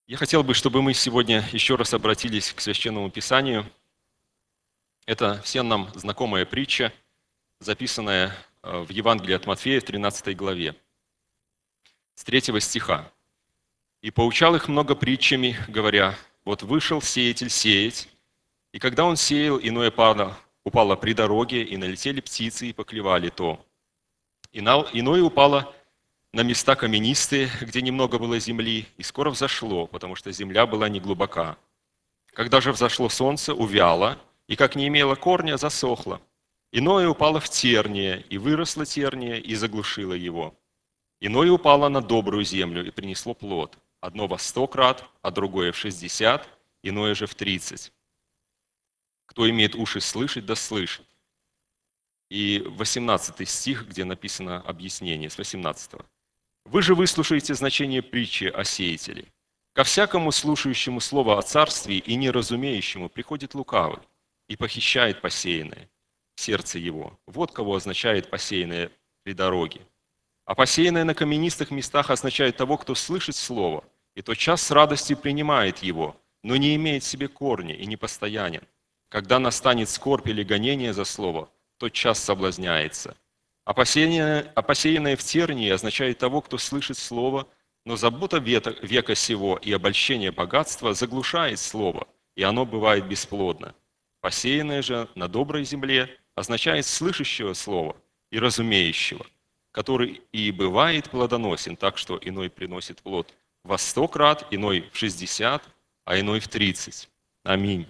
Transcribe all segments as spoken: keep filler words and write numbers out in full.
Я хотел бы, чтобы мы сегодня еще раз обратились к Священному Писанию. Это всем нам знакомая притча, записанная э, в Евангелии от Матфея в тринадцатой главе, с третьего стиха. «И поучал их много притчами, говоря, вот вышел сеятель сеять, и когда он сеял, иное пало, упало при дороге, и налетели птицы, и поклевали то. И на- иное упало на места каменистые, где немного было земли, и скоро взошло, потому что земля была неглубока. Когда же взошло солнце, увяло, и как не имело корня, засохло. Иное упало в терние, и выросло терние, и заглушило его. Иное упало на добрую землю, и принесло плод. Одно во сто крат, а другое в шестьдесят, иное же в тридцать. Кто имеет уши слышать, да слышит». И восемнадцатый стих, где написано объяснение, с восемнадцатого. «Вы же выслушаете значение притчи о сеятеле. Ко всякому слушающему слово о царстве и неразумеющему приходит лукавый и похищает посеянное в сердце его. Вот кого означает посеянное при дороге. А посеянное на каменистых местах означает того, кто слышит слово, и тотчас с радостью принимает его, но не имеет в себе корня и не постоянен. Когда настанет скорбь или гонение за слово, тотчас соблазняется. А посеянное, а посеянное в тернии означает того, кто слышит слово, но забота века, века сего и обольщение богатства заглушает слово, и оно бывает бесплодно. Посеянное же на доброй земле означает слышащего слова и разумеющего, который и бывает плодоносен, так что иной приносит плод во сто крат, иной в шестьдесят, а иной в тридцать. Аминь.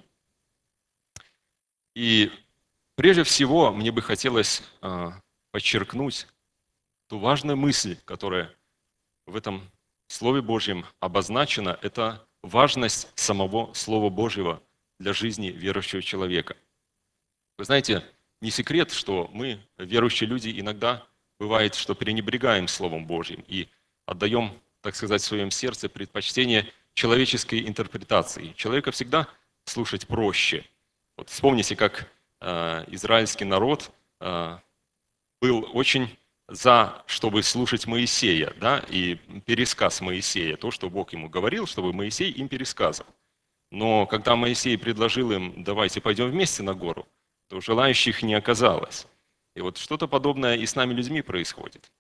И прежде всего мне бы хотелось а, подчеркнуть ту важную мысль, которая в этом Слове Божьем обозначена, это важность самого Слова Божьего для жизни верующего человека. Вы знаете, не секрет, что мы, верующие люди, иногда бывает, что пренебрегаем Словом Божьим и отдаем, так сказать, в своем сердце предпочтение человеческой интерпретации. Человека всегда слушать проще. Вот вспомните, как э, израильский народ э, был очень за, чтобы слушать Моисея, да, и пересказ Моисея, то, что Бог ему говорил, чтобы Моисей им пересказывал. Но когда Моисей предложил им, давайте пойдем вместе на гору, то желающих не оказалось. И вот что-то подобное и с нами людьми происходит.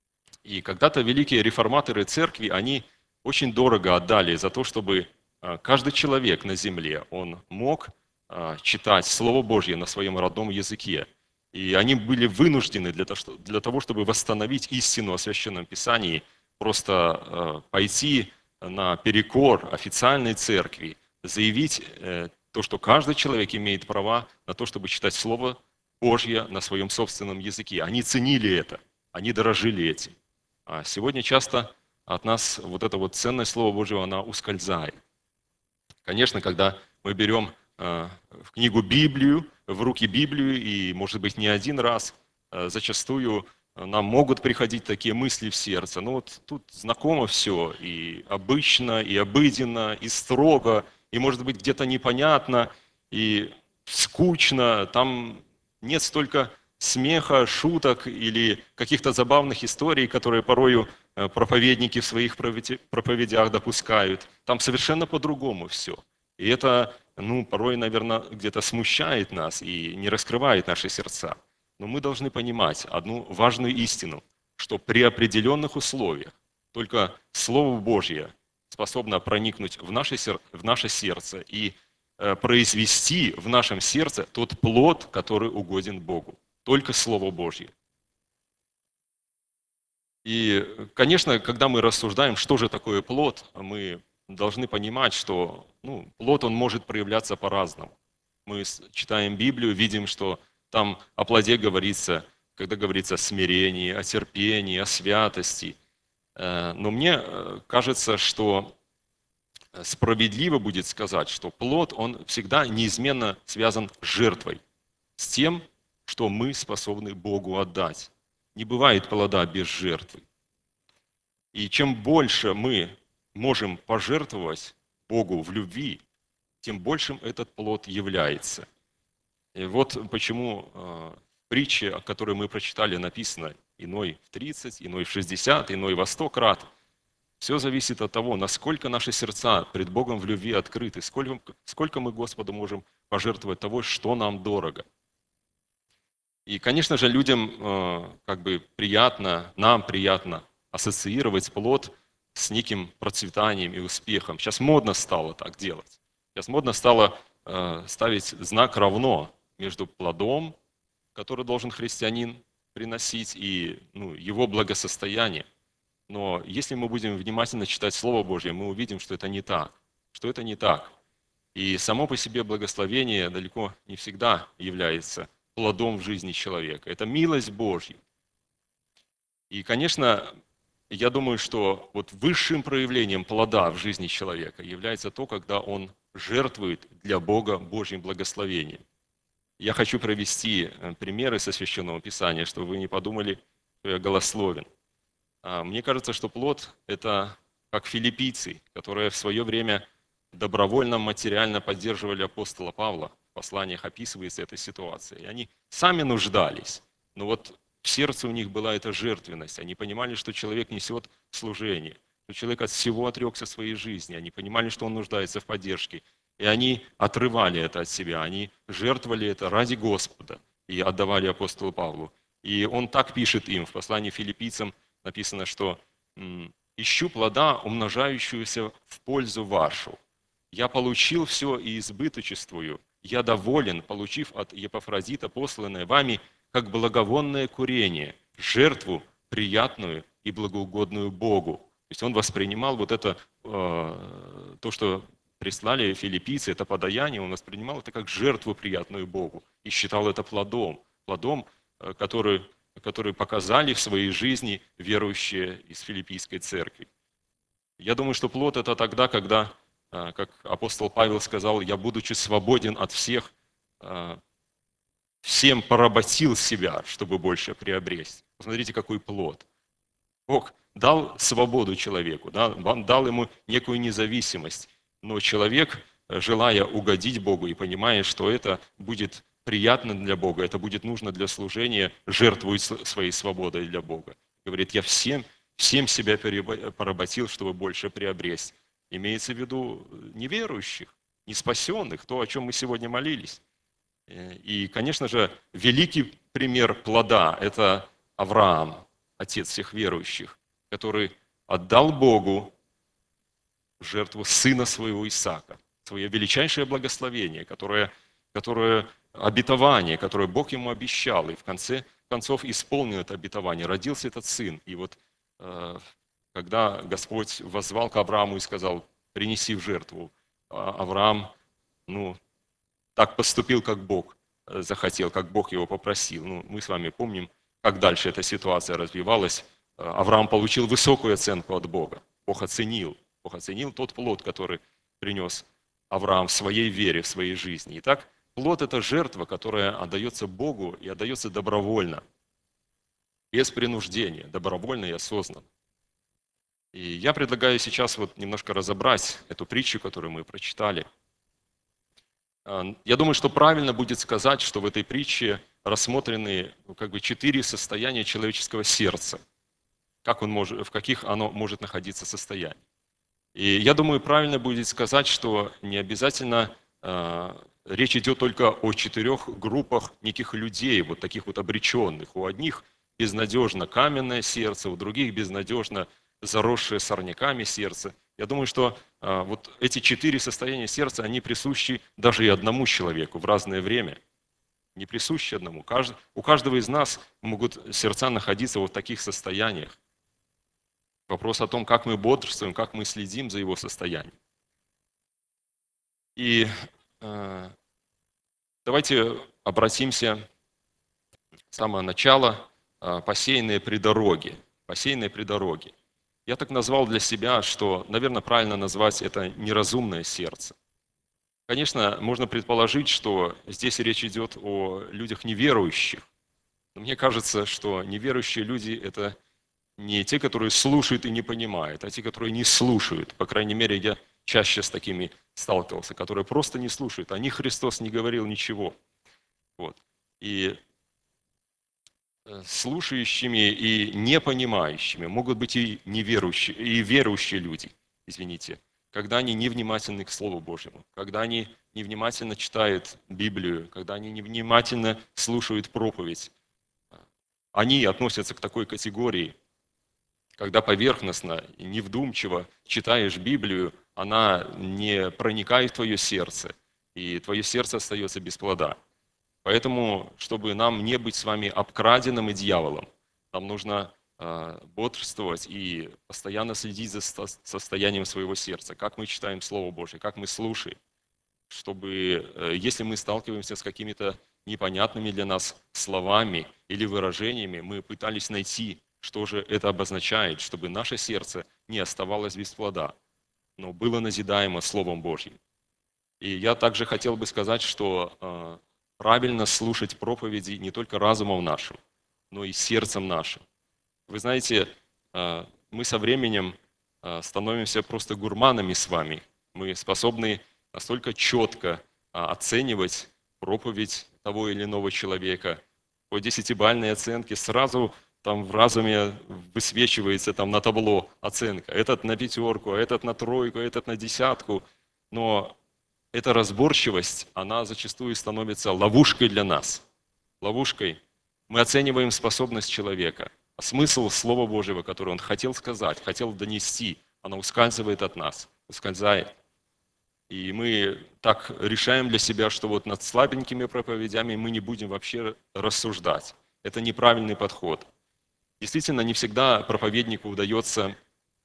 И когда-то великие реформаторы церкви, они очень дорого отдали за то, чтобы а, каждый человек на земле, он мог а, читать Слово Божье на своем родном языке. И они были вынуждены для того, для того чтобы восстановить истину о Священном Писании, просто а, пойти на перекор официальной церкви, заявить э, то, что каждый человек имеет права на то, чтобы читать Слово Божье на своем собственном языке. Они ценили это, они дорожили этим. А сегодня часто от нас вот это вот ценное Слово Божьего, она ускользает. Конечно, когда мы берем э, в книгу Библию, в руки Библию, и, может быть, не один раз, э, зачастую нам могут приходить такие мысли в сердце. Ну вот тут знакомо все, и обычно, и обыденно, и строго, и, может быть, где-то непонятно, и скучно, там нет столько смеха, шуток или каких-то забавных историй, которые порою э, проповедники в своих проповеди- проповедях допускают. Там совершенно по-другому все. И это, ну, порой, наверное, где-то смущает нас и не раскрывает наши сердца. Но мы должны понимать одну важную истину, что при определенных условиях только Слово Божье способно проникнуть в наше, сер- в наше сердце и э, произвести в нашем сердце тот плод, который угоден Богу. Только Слово Божье. И, конечно, когда мы рассуждаем, что же такое плод, мы должны понимать, что ну, плод, он может проявляться по-разному. Мы с- читаем Библию, видим, что там о плоде говорится, когда говорится о смирении, о терпении, о святости. Э, Но мне э, кажется, что справедливо будет сказать, что плод, он всегда неизменно связан с жертвой, с тем, что мы способны Богу отдать. Не бывает плода без жертвы. И чем больше мы можем пожертвовать Богу в любви, тем большим этот плод является. И вот почему э, в притче, о которой мы прочитали, написано иной в тридцать, иной в шестьдесят, иной во сто крат. Все зависит от того, насколько наши сердца пред Богом в любви открыты, сколько, сколько мы Господу можем пожертвовать того, что нам дорого. И, конечно же, людям э, как бы приятно, нам приятно ассоциировать плод с неким процветанием и успехом. Сейчас модно стало так делать. Сейчас модно стало э, ставить знак равно между плодом, который должен христианин приносить, и ну, его благосостояние. Но если мы будем внимательно читать Слово Божье, мы увидим, что это не так. Что это не так. И само по себе благословение далеко не всегда является плодом в жизни человека. Это милость Божья. И, конечно, я думаю, что вот высшим проявлением плода в жизни человека является то, когда он жертвует для Бога Божьим благословением. Я хочу привести примеры со Священного Писания, чтобы вы не подумали, что я голословен. Мне кажется, что плод – это как филиппийцы, которые в свое время добровольно, материально поддерживали апостола Павла. В посланиях описывается эта ситуация. И они сами нуждались, но вот в сердце у них была эта жертвенность. Они понимали, что человек несет служение, что человек от всего отрекся своей жизни. Они понимали, что он нуждается в поддержке. И они отрывали это от себя, они жертвовали это ради Господа и отдавали апостолу Павлу. И он так пишет им в послании филиппийцам, написано, что «ищу плода, умножающуюся в пользу вашу. Я получил все и избыточествую. Я доволен, получив от Епафродита, посланное вами, как благовонное курение, жертву приятную и благоугодную Богу». То есть он воспринимал вот это, э, то, что прислали филиппийцы, это подаяние, он воспринимал это как жертву приятную Богу и считал это плодом, плодом, который, который показали в своей жизни верующие из филиппийской церкви. Я думаю, что плод – это тогда, когда, как апостол Павел сказал, «Я, будучи свободен от всех, всем поработил себя, чтобы больше приобрести». Посмотрите, какой плод. Бог дал свободу человеку, да, дал ему некую независимость, но человек, желая угодить Богу и понимая, что это будет приятно для Бога, это будет нужно для служения, жертвует своей свободой для Бога. Говорит, я всем, всем себя поработил, чтобы больше приобрести. Имеется в виду неверующих, неспасенных, то, о чем мы сегодня молились. И, конечно же, великий пример плода – это Авраам, отец всех верующих, который отдал Богу в жертву сына своего Исаака, свое величайшее благословение, которое, которое обетование, которое Бог ему обещал, и в конце концов исполнил это обетование, родился этот сын. И вот когда Господь воззвал к Аврааму и сказал, принеси в жертву, Авраам, ну, так поступил, как Бог захотел, как Бог его попросил. Ну, мы с вами помним, как дальше эта ситуация развивалась. Авраам получил высокую оценку от Бога. Бог оценил. Бог оценил тот плод, который принес Авраам в своей вере, в своей жизни. Итак, плод – это жертва, которая отдается Богу и отдается добровольно, без принуждения, добровольно и осознанно. И я предлагаю сейчас вот немножко разобрать эту притчу, которую мы прочитали. Я думаю, что правильно будет сказать, что в этой притче рассмотрены ну, как бы четыре состояния человеческого сердца, как он может, в каких оно может находиться состоянии. И я думаю, правильно будет сказать, что не обязательно э, речь идет только о четырех группах неких людей, вот таких вот обреченных. У одних безнадежно каменное сердце, у других безнадежно заросшее сорняками сердце. Я думаю, что э, вот эти четыре состояния сердца, они присущи даже и одному человеку в разное время. Не присущи одному. Кажд... У каждого из нас могут сердца находиться вот в таких состояниях. Вопрос о том, как мы бодрствуем, как мы следим за его состоянием. И э, давайте обратимся с самого начала э, посеянные при дороге. Посеянные при дороге. Я так назвал для себя, что, наверное, правильно назвать это неразумное сердце. Конечно, можно предположить, что здесь речь идет о людях неверующих. Но мне кажется, что неверующие люди – это не те, которые слушают и не понимают, а те, которые не слушают. По крайней мере, я чаще с такими сталкивался, которые просто не слушают. О них Христос не говорил ничего. Вот. И э, слушающими и непонимающими. Могут быть и неверующие, и верующие люди, извините, когда они невнимательны к Слову Божьему, когда они невнимательно читают Библию, когда они невнимательно слушают проповедь. Они относятся к такой категории, когда поверхностно и невдумчиво читаешь Библию, она не проникает в твое сердце, и твое сердце остается без плода. Поэтому, чтобы нам не быть с вами обкраденным и дьяволом, нам нужно э, бодрствовать и постоянно следить за сто- состоянием своего сердца, как мы читаем Слово Божье, как мы слушаем, чтобы, э, если мы сталкиваемся с какими-то непонятными для нас словами или выражениями, мы пытались найти, что же это обозначает, чтобы наше сердце не оставалось без плода, но было назидаемо Словом Божьим. И я также хотел бы сказать, что э, правильно слушать проповеди не только разумом нашим, но и сердцем нашим. Вы знаете, э, мы со временем э, становимся просто гурманами с вами. Мы способны настолько четко а, оценивать проповедь того или иного человека. По десятибалльной оценке сразу там в разуме высвечивается там на табло оценка. Этот на пятерку, а этот на тройку, а этот на десятку. Но эта разборчивость, она зачастую становится ловушкой для нас. Ловушкой. Мы оцениваем способность человека, а смысл Слова Божьего, который он хотел сказать, хотел донести, оно ускальзывает от нас, ускользает. И мы так решаем для себя, что вот над слабенькими проповедями мы не будем вообще рассуждать. Это неправильный подход. Действительно, не всегда проповеднику удается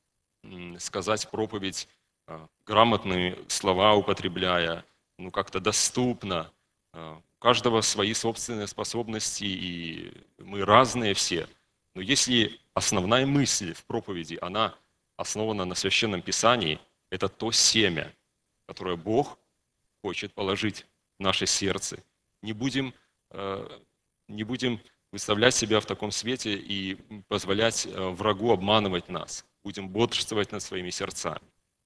м, сказать проповедь, а, грамотные слова употребляя, ну как-то доступно. А, У каждого свои собственные способности, и мы разные все. Но если основная мысль в проповеди, она основана на Священном Писании, это то семя, которое Бог хочет положить в наше сердце. Не будем, э, не будем выставлять себя в таком свете и позволять э, врагу обманывать нас. Будем бодрствовать над своими сердцами.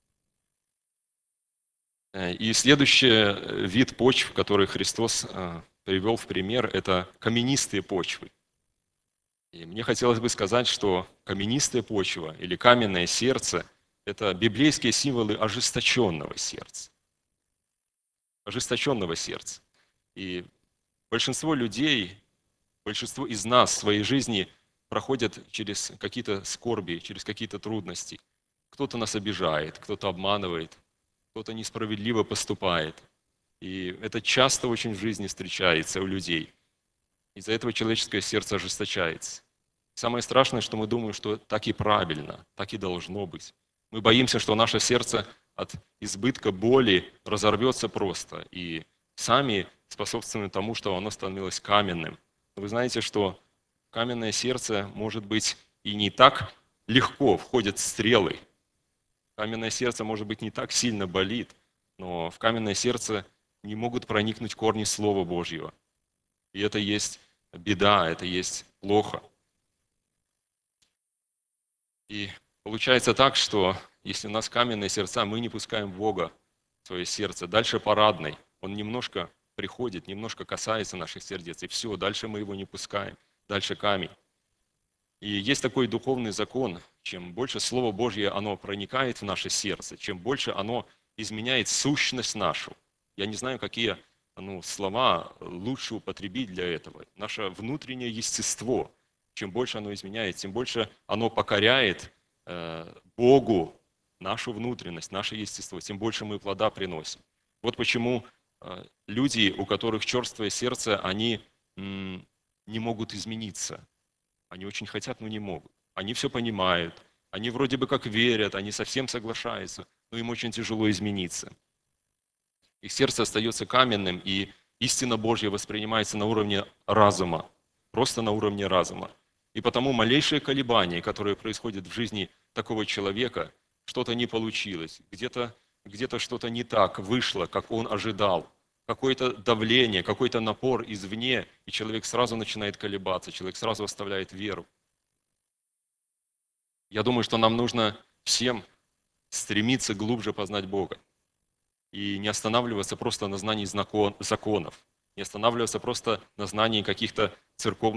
Э, И следующий э, вид почв, который Христос э, привел в пример, это каменистые почвы. И мне хотелось бы сказать, что каменистая почва или каменное сердце – это библейские символы ожесточенного сердца. Ожесточенного сердца. И большинство людей, большинство из нас в своей жизни проходят через какие-то скорби, через какие-то трудности. Кто-то нас обижает, кто-то обманывает, кто-то несправедливо поступает. И это часто очень в жизни встречается у людей. Из-за этого человеческое сердце ожесточается. Самое страшное, что мы думаем, что так и правильно, так и должно быть. Мы боимся, что наше сердце от избытка боли разорвется просто, и сами способствуем тому, что оно становилось каменным. Но вы знаете, что каменное сердце, может быть, и не так легко входят стрелы. Каменное сердце, может быть, не так сильно болит, но в каменное сердце не могут проникнуть корни Слова Божьего. И это есть беда, это есть плохо. И получается так, что если у нас каменные сердца, мы не пускаем Бога в свое сердце. Дальше парадный. Он немножко приходит, немножко касается наших сердец, и все, дальше мы его не пускаем. Дальше камень. И есть такой духовный закон. Чем больше Слово Божье, оно проникает в наше сердце, чем больше оно изменяет сущность нашу. Я не знаю, какие ну, слова лучше употребить для этого. Наше внутреннее естество, чем больше оно изменяет, тем больше оно покоряет э, Богу нашу внутренность, наше естество, тем больше мы плода приносим. Вот почему э, люди, у которых черствое сердце, они м, не могут измениться. Они очень хотят, но не могут. Они все понимают, они вроде бы как верят, они совсем соглашаются, но им очень тяжело измениться. Их сердце остается каменным, и истина Божья воспринимается на уровне разума, просто на уровне разума. И потому малейшие колебания, которые происходят в жизни такого человека, что-то не получилось, где-то где что-то не так вышло, как он ожидал, какое-то давление, какой-то напор извне, и человек сразу начинает колебаться, человек сразу оставляет веру. Я думаю, что нам нужно всем стремиться глубже познать Бога и не останавливаться просто на знании законов, не останавливаться просто на знании каких-то церковных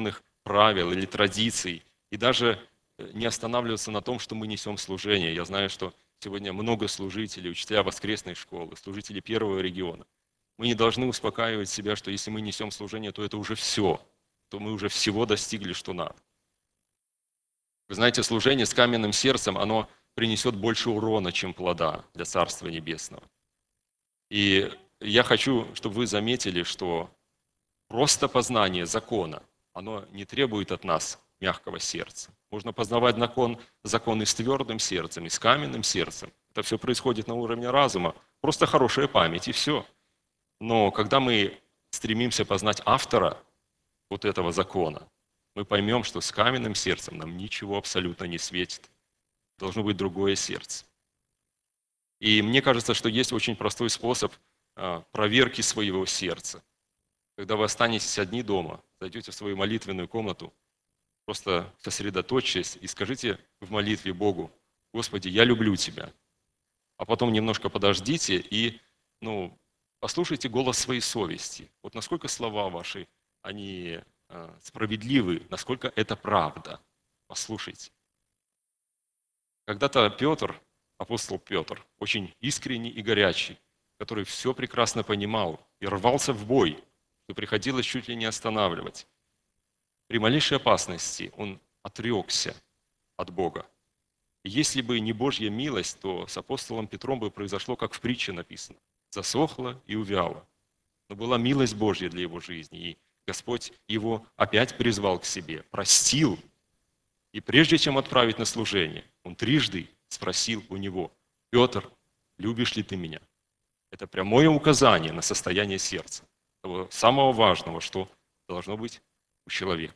правил или традиций, и даже не останавливаться на том, что мы несем служение. Я знаю, что сегодня много служителей, учителя воскресной школы, служители первого региона. Мы не должны успокаивать себя, что если мы несем служение, то это уже все, то мы уже всего достигли, что надо. Вы знаете, служение с каменным сердцем, оно принесет больше урона, чем плода для Царства Небесного. И я хочу, чтобы вы заметили, что просто познание закона, оно не требует от нас мягкого сердца. Можно познавать закон, закон и с твердым сердцем, и с каменным сердцем. Это все происходит на уровне разума. Просто хорошая память, и все. Но когда мы стремимся познать автора вот этого закона, мы поймем, что с каменным сердцем нам ничего абсолютно не светит. Должно быть другое сердце. И мне кажется, что есть очень простой способ а, проверки своего сердца. Когда вы останетесь одни дома, зайдете в свою молитвенную комнату, просто сосредоточьтесь и скажите в молитве Богу: «Господи, я люблю Тебя». А потом немножко подождите и ну, послушайте голос своей совести. Вот насколько слова ваши, они э, справедливы, насколько это правда. Послушайте. Когда-то Петр, апостол Петр, очень искренний и горячий, который все прекрасно понимал и рвался в бой, что приходилось чуть ли не останавливать. При малейшей опасности он отрекся от Бога. И если бы не Божья милость, то с апостолом Петром бы произошло, как в притче написано: засохло и увяло. Но была милость Божья для его жизни, и Господь его опять призвал к себе, простил. И прежде чем отправить на служение, он трижды спросил у него: «Петр, любишь ли ты меня?» Это прямое указание на состояние сердца, того самого важного, что должно быть у человека.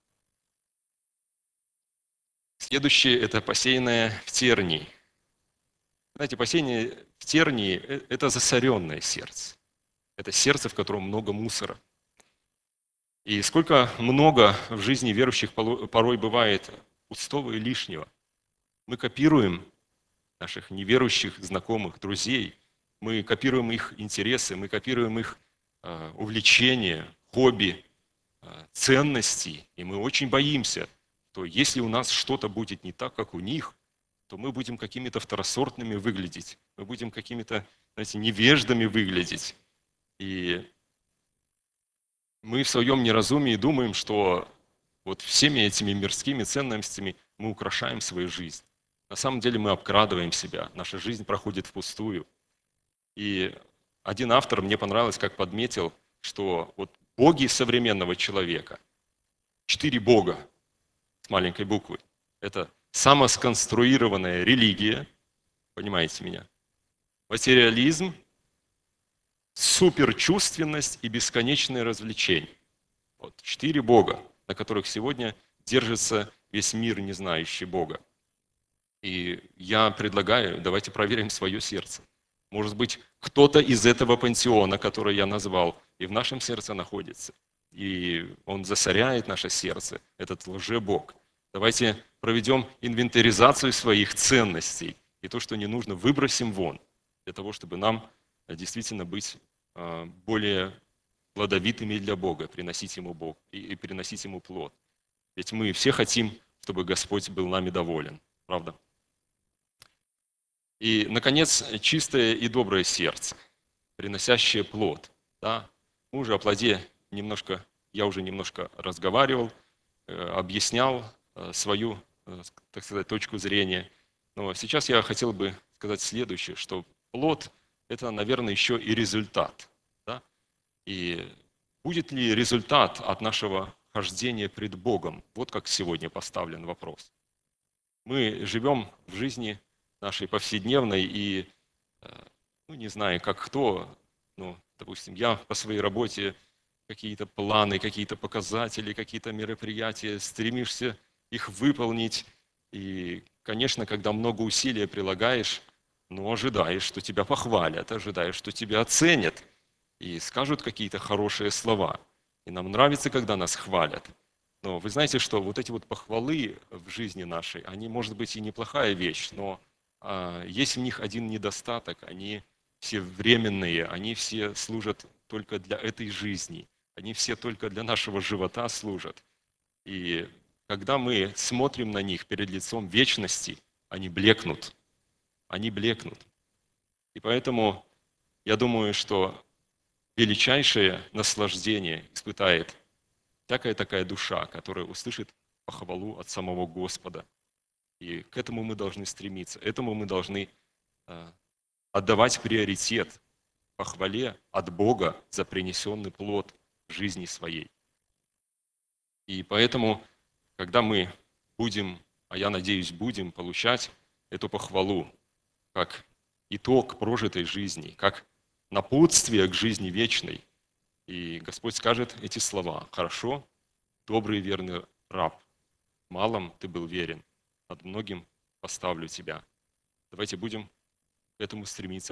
Следующее – это посеянное в тернии. Знаете, посеянное в тернии – это засоренное сердце. Это сердце, в котором много мусора. И сколько много в жизни верующих порой бывает пустого и лишнего. Мы копируем наших неверующих знакомых, друзей, мы копируем их интересы, мы копируем их э, увлечения, хобби, э, ценности, и мы очень боимся, что если у нас что-то будет не так, как у них, то мы будем какими-то второсортными выглядеть, мы будем какими-то, знаете, невеждами выглядеть. И мы в своем неразумии думаем, что вот всеми этими мирскими ценностями мы украшаем свою жизнь. На самом деле мы обкрадываем себя, наша жизнь проходит впустую. И один автор, мне понравилось, как подметил, что вот боги современного человека, четыре бога с маленькой буквы, это самосконструированная религия, понимаете меня, материализм, суперчувственность и бесконечное развлечение. Вот четыре бога, на которых сегодня держится весь мир, не знающий Бога. И я предлагаю, давайте проверим свое сердце. Может быть, кто-то из этого пантеона, который я назвал, и в нашем сердце находится. И он засоряет наше сердце, этот лжебог. Давайте проведем инвентаризацию своих ценностей. И то, что не нужно, выбросим вон, для того, чтобы нам действительно быть более плодовитыми для Бога, приносить Ему Бог и приносить Ему плод. Ведь мы все хотим, чтобы Господь был нами доволен. Правда? И, наконец, чистое и доброе сердце, приносящее плод. Да? Мы уже о плоде немножко, я уже немножко разговаривал, объяснял свою, так сказать, точку зрения. Но сейчас я хотел бы сказать следующее, что плод – это, наверное, еще и результат. Да? И будет ли результат от нашего хождения пред Богом? Вот как сегодня поставлен вопрос. Мы живем в жизни нашей повседневной и, ну, не знаю, как кто, ну, допустим, я по своей работе какие-то планы, какие-то показатели, какие-то мероприятия, стремишься их выполнить. И, конечно, когда много усилий прилагаешь, ну, ожидаешь, что тебя похвалят, ожидаешь, что тебя оценят и скажут какие-то хорошие слова. И нам нравится, когда нас хвалят. Но вы знаете, что вот эти вот похвалы в жизни нашей, они, может быть, и неплохая вещь, но а, есть в них один недостаток. Они все временные, они все служат только для этой жизни. Они все только для нашего живота служат. И когда мы смотрим на них перед лицом вечности, они блекнут. Они блекнут. И поэтому я думаю, что величайшее наслаждение испытает всякая такая душа, которая услышит похвалу от самого Господа. И к этому мы должны стремиться, этому мы должны э, отдавать приоритет похвале от Бога за принесенный плод жизни своей. И поэтому, когда мы будем, а я надеюсь, будем получать эту похвалу как итог прожитой жизни, как напутствие к жизни вечной, и Господь скажет эти слова: «Хорошо, добрый и верный раб, малом ты был верен, над многим поставлю тебя». Давайте будем к этому стремиться.